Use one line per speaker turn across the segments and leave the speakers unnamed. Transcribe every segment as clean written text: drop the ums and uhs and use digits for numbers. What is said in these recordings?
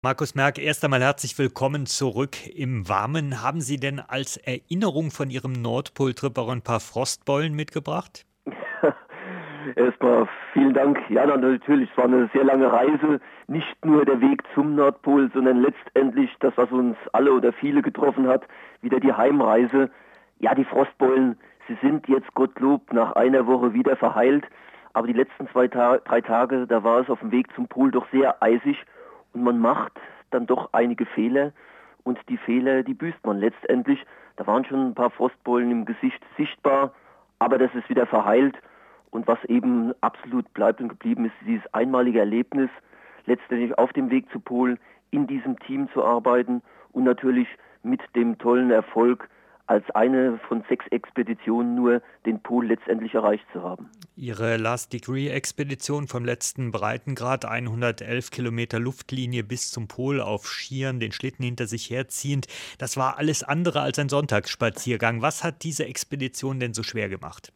Markus Merck, erst einmal herzlich willkommen zurück im Warmen. Haben Sie denn als Erinnerung von Ihrem Nordpol-Trip auch ein paar Frostbeulen mitgebracht?
Erstmal vielen Dank. Ja, natürlich, es war eine sehr lange Reise. Nicht nur der Weg zum Nordpol, sondern letztendlich das, was uns alle oder viele getroffen hat, wieder die Heimreise. Ja, die Frostbeulen, sie sind jetzt Gottlob nach einer Woche wieder verheilt. Aber die letzten 3 Tage, da war es auf dem Weg zum Pol doch sehr eisig. Und man macht dann doch einige Fehler. Und die Fehler, die büßt man letztendlich. Da waren schon ein paar Frostbeulen im Gesicht sichtbar. Aber das ist wieder verheilt. Und was eben absolut bleibt und geblieben ist, dieses einmalige Erlebnis, letztendlich auf dem Weg zu Pol in diesem Team zu arbeiten und natürlich mit dem tollen Erfolg, als eine von 6 Expeditionen nur den Pol letztendlich erreicht zu haben.
Ihre Last-Degree-Expedition vom letzten Breitengrad, 111 Kilometer Luftlinie bis zum Pol auf Skiern, den Schlitten hinter sich herziehend, das war alles andere als ein Sonntagsspaziergang. Was hat diese Expedition denn so schwer gemacht?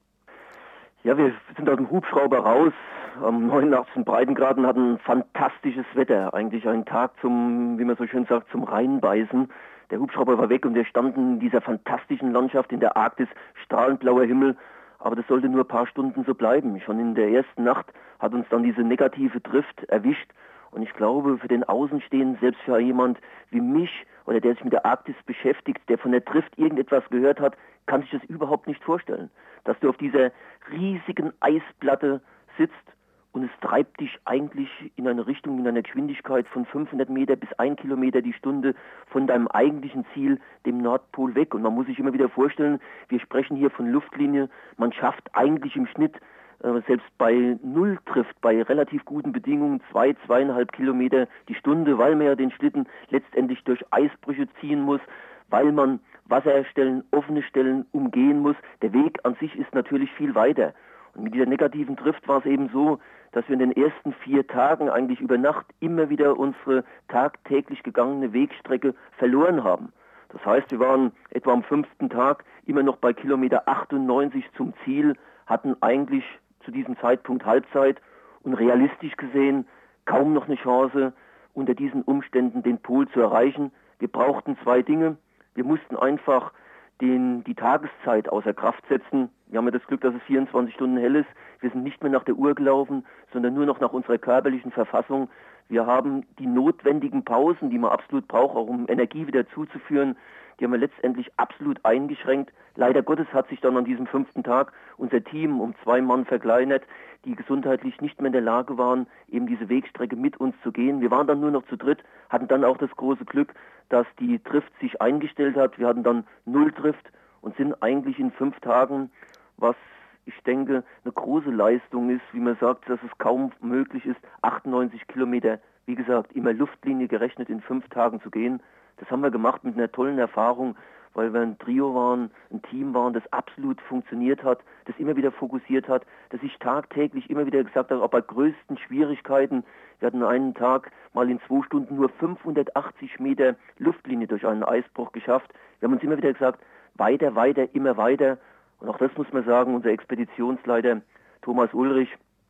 Ja, wir sind aus dem Hubschrauber raus am 89. Breitengrad und hatten fantastisches Wetter. Eigentlich ein Tag zum, wie man so schön sagt, zum Reinbeißen. Der Hubschrauber war weg und wir standen in dieser fantastischen Landschaft in der Arktis, strahlend blauer Himmel. Aber das sollte nur ein paar Stunden so bleiben. Schon in der ersten Nacht hat uns dann diese negative Drift erwischt. Und ich glaube, für den Außenstehenden, selbst für jemand wie mich oder der sich mit der Arktis beschäftigt, der von der Drift irgendetwas gehört hat, kann sich das überhaupt nicht vorstellen. Dass du auf dieser riesigen Eisplatte sitzt und es treibt dich eigentlich in eine Richtung, in einer Geschwindigkeit von 500 Meter bis 1 Kilometer die Stunde von deinem eigentlichen Ziel, dem Nordpol, weg. Und man muss sich immer wieder vorstellen, wir sprechen hier von Luftlinie, man schafft eigentlich im Schnitt selbst bei Null trifft, bei relativ guten Bedingungen 2,5 Kilometer die Stunde, weil man ja den Schlitten letztendlich durch Eisbrüche ziehen muss, weil man Wasserstellen, offene Stellen umgehen muss. Der Weg an sich ist natürlich viel weiter. Und mit dieser negativen Drift war es eben so, dass wir in den ersten 4 Tagen eigentlich über Nacht immer wieder unsere tagtäglich gegangene Wegstrecke verloren haben. Das heißt, wir waren etwa am 5. Tag immer noch bei Kilometer 98 zum Ziel, hatten eigentlich zu diesem Zeitpunkt Halbzeit und realistisch gesehen kaum noch eine Chance, unter diesen Umständen den Pol zu erreichen. Wir brauchten 2 Dinge. Wir mussten einfach die Tageszeit außer Kraft setzen. Wir haben ja das Glück, dass es 24 Stunden hell ist. Wir sind nicht mehr nach der Uhr gelaufen, sondern nur noch nach unserer körperlichen Verfassung. Wir haben die notwendigen Pausen, die man absolut braucht, auch um Energie wieder zuzuführen, die haben wir letztendlich absolut eingeschränkt. Leider Gottes hat sich dann an diesem 5. Tag unser Team um 2 Mann verkleinert, die gesundheitlich nicht mehr in der Lage waren, eben diese Wegstrecke mit uns zu gehen. Wir waren dann nur noch zu dritt, hatten dann auch das große Glück, dass die Drift sich eingestellt hat. Wir hatten dann Null Drift und sind eigentlich in 5 Tagen, was ich denke, eine große Leistung ist, wie man sagt, dass es kaum möglich ist, 98 Kilometer, wie gesagt, immer Luftlinie gerechnet in 5 Tagen zu gehen. Das haben wir gemacht mit einer tollen Erfahrung, weil wir ein Trio waren, ein Team waren, das absolut funktioniert hat, das immer wieder fokussiert hat, das ich tagtäglich immer wieder gesagt habe, auch bei größten Schwierigkeiten. Wir hatten einen Tag mal in 2 Stunden nur 580 Meter Luftlinie durch einen Eisbruch geschafft. Wir haben uns immer wieder gesagt, weiter, weiter, immer weiter. Und auch das muss man sagen, unser Expeditionsleiter Thomas Ulrich,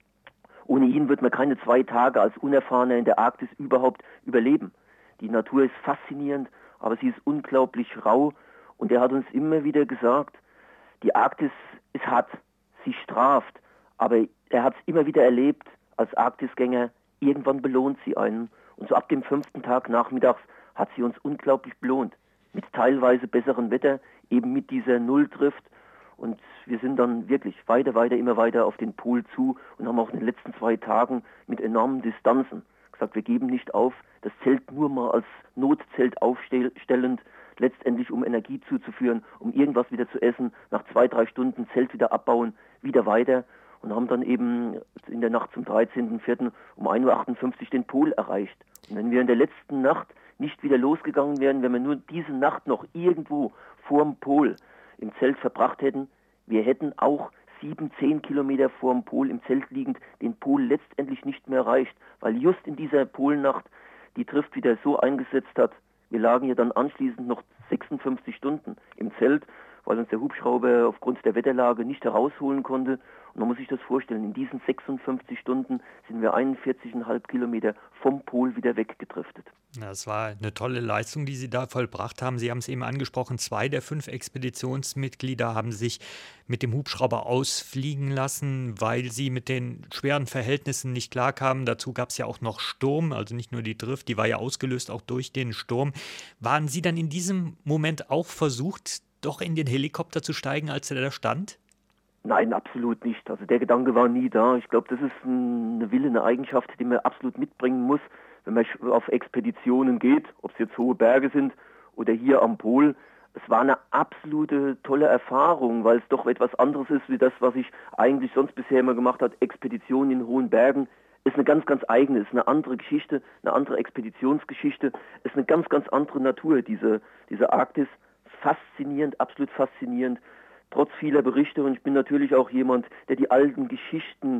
ohne ihn wird man keine 2 Tage als Unerfahrener in der Arktis überhaupt überleben. Die Natur ist faszinierend, aber sie ist unglaublich rau. Und er hat uns immer wieder gesagt, die Arktis ist hart, sie straft. Aber er hat es immer wieder erlebt als Arktisgänger, irgendwann belohnt sie einen. Und so ab dem 5. Tag nachmittags hat sie uns unglaublich belohnt. Mit teilweise besserem Wetter, eben mit dieser Nulldrift. Und wir sind dann wirklich weiter, weiter, immer weiter auf den Pol zu und haben auch in den letzten 2 Tagen mit enormen Distanzen gesagt, wir geben nicht auf, das Zelt nur mal als Notzelt aufstellend, letztendlich um Energie zuzuführen, um irgendwas wieder zu essen, nach 2, 3 Stunden Zelt wieder abbauen, wieder weiter und haben dann eben in der Nacht zum 13.04. um 1:58 Uhr den Pol erreicht. Und wenn wir in der letzten Nacht nicht wieder losgegangen wären, wenn wir nur diese Nacht noch irgendwo vorm Pol im Zelt verbracht hätten, wir hätten auch 7, 10 Kilometer vorm Pol im Zelt liegend den Pol letztendlich nicht mehr erreicht, weil just in dieser Polnacht die Drift wieder so eingesetzt hat. Wir lagen ja dann anschließend noch 56 Stunden im Zelt, weil uns der Hubschrauber aufgrund der Wetterlage nicht herausholen konnte. Und man muss sich das vorstellen, in diesen 56 Stunden sind wir 41,5 Kilometer vom Pol wieder weggedriftet.
Das war eine tolle Leistung, die Sie da vollbracht haben. Sie haben es eben angesprochen, 2 der 5 Expeditionsmitglieder haben sich mit dem Hubschrauber ausfliegen lassen, weil sie mit den schweren Verhältnissen nicht klarkamen. Dazu gab es ja auch noch Sturm, also nicht nur die Drift, die war ja ausgelöst auch durch den Sturm. Waren Sie dann in diesem Moment auch versucht, doch in den Helikopter zu steigen, als er da stand?
Nein, absolut nicht. Also der Gedanke war nie da. Ich glaube, das ist eine Wille, eine Eigenschaft, die man absolut mitbringen muss, wenn man auf Expeditionen geht, ob es jetzt hohe Berge sind oder hier am Pol. Es war eine absolute tolle Erfahrung, weil es doch etwas anderes ist, wie das, was ich eigentlich sonst bisher immer gemacht habe. Expeditionen in hohen Bergen ist eine ganz, ganz eigene, ist eine andere Geschichte, eine andere Expeditionsgeschichte, ist eine ganz, ganz andere Natur, diese Arktis. Faszinierend, absolut faszinierend. Trotz vieler Berichte, und ich bin natürlich auch jemand, der die alten Geschichten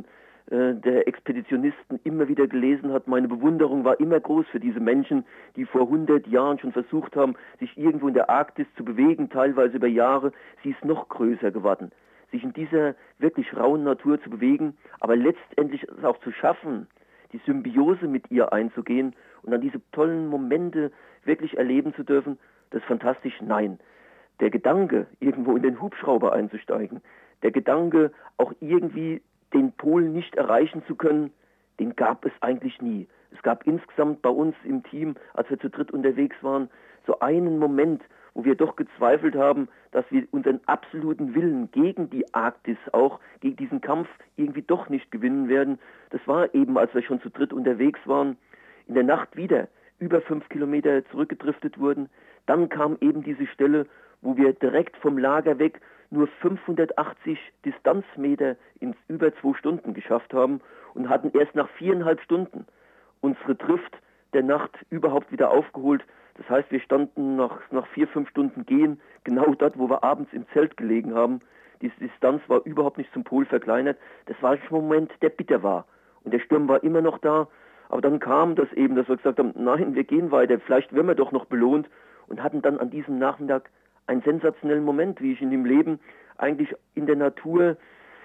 der Expeditionisten immer wieder gelesen hat. Meine Bewunderung war immer groß für diese Menschen, die vor 100 Jahren schon versucht haben, sich irgendwo in der Arktis zu bewegen, teilweise über Jahre. Sie ist noch größer geworden, sich in dieser wirklich rauen Natur zu bewegen, aber letztendlich es auch zu schaffen, die Symbiose mit ihr einzugehen und dann diese tollen Momente wirklich erleben zu dürfen. Das ist fantastisch. Nein. Der Gedanke, irgendwo in den Hubschrauber einzusteigen, der Gedanke, auch irgendwie den Pol nicht erreichen zu können, den gab es eigentlich nie. Es gab insgesamt bei uns im Team, als wir zu dritt unterwegs waren, so einen Moment, wo wir doch gezweifelt haben, dass wir unseren absoluten Willen gegen die Arktis, auch gegen diesen Kampf irgendwie doch nicht gewinnen werden. Das war eben, als wir schon zu dritt unterwegs waren, in der Nacht wieder über 5 Kilometer zurückgedriftet wurden. Dann kam eben diese Stelle, wo wir direkt vom Lager weg nur 580 Distanzmeter in über 2 Stunden geschafft haben und hatten erst nach 4,5 Stunden unsere Drift der Nacht überhaupt wieder aufgeholt. Das heißt, wir standen nach 4-5 Stunden Gehen genau dort, wo wir abends im Zelt gelegen haben. Diese Distanz war überhaupt nicht zum Pol verkleinert. Das war ein Moment, der bitter war. Und der Sturm war immer noch da. Aber dann kam das eben, dass wir gesagt haben, nein, wir gehen weiter, vielleicht werden wir doch noch belohnt, und hatten dann an diesem Nachmittag einen sensationellen Moment, wie ich in dem Leben eigentlich in der Natur,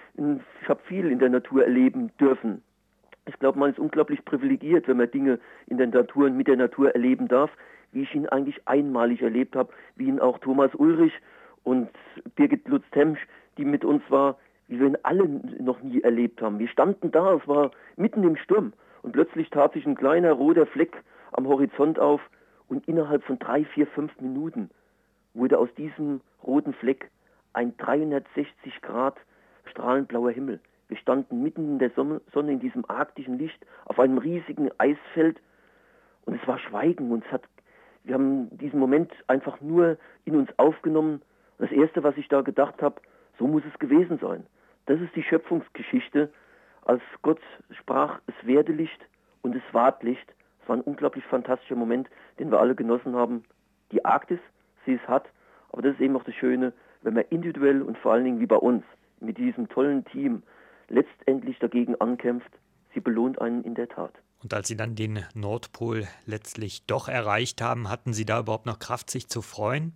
ich habe viel in der Natur erleben dürfen. Ich glaube, man ist unglaublich privilegiert, wenn man Dinge in der Natur und mit der Natur erleben darf, wie ich ihn eigentlich einmalig erlebt habe, wie ihn auch Thomas Ulrich und Birgit Lutz-Temsch, die mit uns war, wie wir ihn alle noch nie erlebt haben. Wir standen da, es war mitten im Sturm, und plötzlich tat sich ein kleiner roter Fleck am Horizont auf, und innerhalb von 3, 4, 5 Minuten wurde aus diesem roten Fleck ein 360 Grad strahlend blauer Himmel. Wir standen mitten in der Sonne in diesem arktischen Licht auf einem riesigen Eisfeld, und es war Schweigen, und wir haben diesen Moment einfach nur in uns aufgenommen. Und das Erste, was ich da gedacht habe, so muss es gewesen sein. Das ist die Schöpfungsgeschichte, als Gott sprach, es werde Licht und es ward Licht. Es war ein unglaublich fantastischer Moment, den wir alle genossen haben. Die Arktis, sie es hat, aber das ist eben auch das Schöne, wenn man individuell und vor allen Dingen wie bei uns, mit diesem tollen Team, letztendlich dagegen ankämpft. Sie belohnt einen in der Tat.
Und als Sie dann den Nordpol letztlich doch erreicht haben, hatten Sie da überhaupt noch Kraft, sich zu freuen?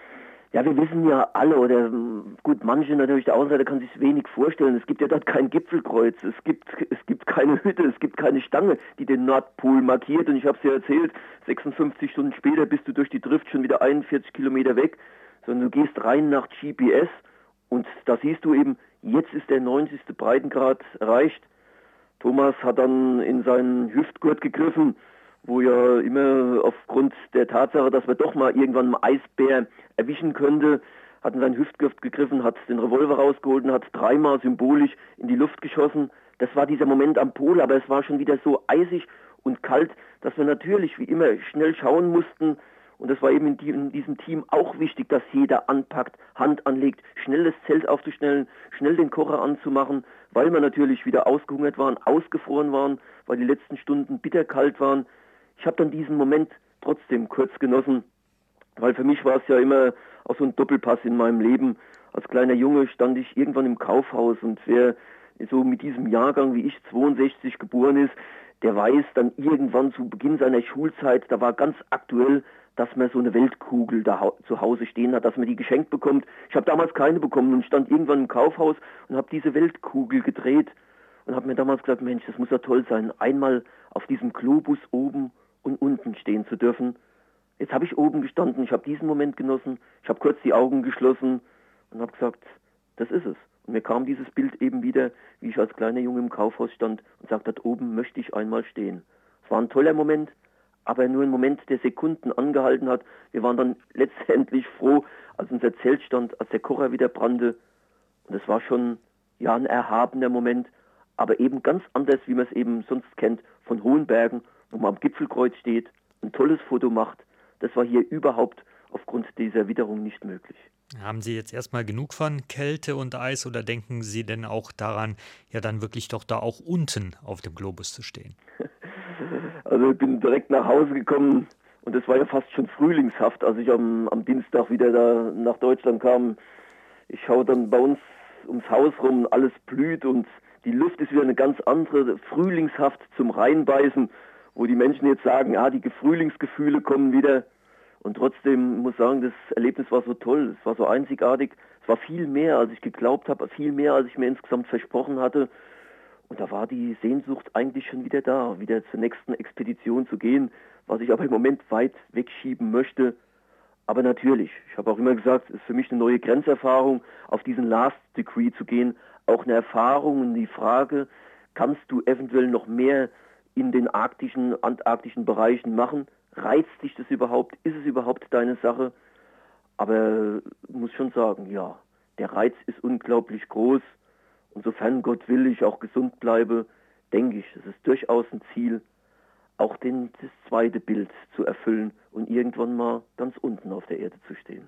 Ja, wir wissen ja alle, oder gut, manche natürlich, der Außenseiter kann sich wenig vorstellen. Es gibt ja dort kein Gipfelkreuz, es gibt keine Hütte, es gibt keine Stange, die den Nordpol markiert. Und ich habe es ja erzählt, 56 Stunden später bist du durch die Drift schon wieder 41 Kilometer weg, sondern du gehst rein nach GPS, und da siehst du eben, jetzt ist der 90. Breitengrad erreicht. Thomas hat dann in seinen Hüftgurt gegriffen, wo ja immer aufgrund der Tatsache, dass wir doch mal irgendwann einen Eisbär erwischen könnte, hat in seinen Hüftgurt gegriffen, hat den Revolver rausgeholt und hat 3-mal symbolisch in die Luft geschossen. Das war dieser Moment am Pol, aber es war schon wieder so eisig und kalt, dass wir natürlich wie immer schnell schauen mussten. Und das war eben in diesem Team auch wichtig, dass jeder anpackt, Hand anlegt, schnell das Zelt aufzustellen, schnell den Kocher anzumachen, weil wir natürlich wieder ausgehungert waren, ausgefroren waren, weil die letzten Stunden bitterkalt waren. Ich habe dann diesen Moment trotzdem kurz genossen, weil für mich war es ja immer auch so ein Doppelpass in meinem Leben. Als kleiner Junge stand ich irgendwann im Kaufhaus, und wer so mit diesem Jahrgang wie ich 62 geboren ist, der weiß dann irgendwann zu Beginn seiner Schulzeit, da war ganz aktuell, dass man so eine Weltkugel da zu Hause stehen hat, dass man die geschenkt bekommt. Ich habe damals keine bekommen und stand irgendwann im Kaufhaus und habe diese Weltkugel gedreht und habe mir damals gesagt, Mensch, das muss ja toll sein, einmal auf diesem Globus oben und unten stehen zu dürfen. Jetzt habe ich oben gestanden, ich habe diesen Moment genossen, ich habe kurz die Augen geschlossen und habe gesagt, das ist es. Und mir kam dieses Bild eben wieder, wie ich als kleiner Junge im Kaufhaus stand und sagte, dort oben möchte ich einmal stehen. Es war ein toller Moment, aber nur ein Moment, der Sekunden angehalten hat. Wir waren dann letztendlich froh, als unser Zelt stand, als der Kocher wieder brannte. Und es war schon ja ein erhabener Moment, aber eben ganz anders, wie man es eben sonst kennt, von hohen Bergen, wo man am Gipfelkreuz steht, ein tolles Foto macht. Das war hier überhaupt aufgrund dieser Witterung nicht möglich.
Haben Sie jetzt erstmal genug von Kälte und Eis oder denken Sie denn auch daran, ja dann wirklich doch da auch unten auf dem Globus zu stehen?
Also ich bin direkt nach Hause gekommen und es war ja fast schon frühlingshaft, als ich am Dienstag wieder da nach Deutschland kam. Ich schaue dann bei uns ums Haus rum, alles blüht und die Luft ist wieder eine ganz andere, frühlingshaft zum Reinbeißen, wo die Menschen jetzt sagen, die Frühlingsgefühle kommen wieder. Und trotzdem muss ich sagen, das Erlebnis war so toll, es war so einzigartig, es war viel mehr, als ich geglaubt habe, viel mehr, als ich mir insgesamt versprochen hatte. Und da war die Sehnsucht eigentlich schon wieder da, wieder zur nächsten Expedition zu gehen, was ich aber im Moment weit wegschieben möchte. Aber natürlich, ich habe auch immer gesagt, es ist für mich eine neue Grenzerfahrung, auf diesen Last Degree zu gehen, auch eine Erfahrung und die Frage, kannst du eventuell noch mehr in den arktischen, antarktischen Bereichen machen? Reizt dich das überhaupt? Ist es überhaupt deine Sache? Aber ich muss schon sagen, ja, der Reiz ist unglaublich groß. Und sofern Gott will, ich auch gesund bleibe, denke ich, es ist durchaus ein Ziel, auch das zweite Bild zu erfüllen und irgendwann mal ganz unten auf der Erde zu stehen.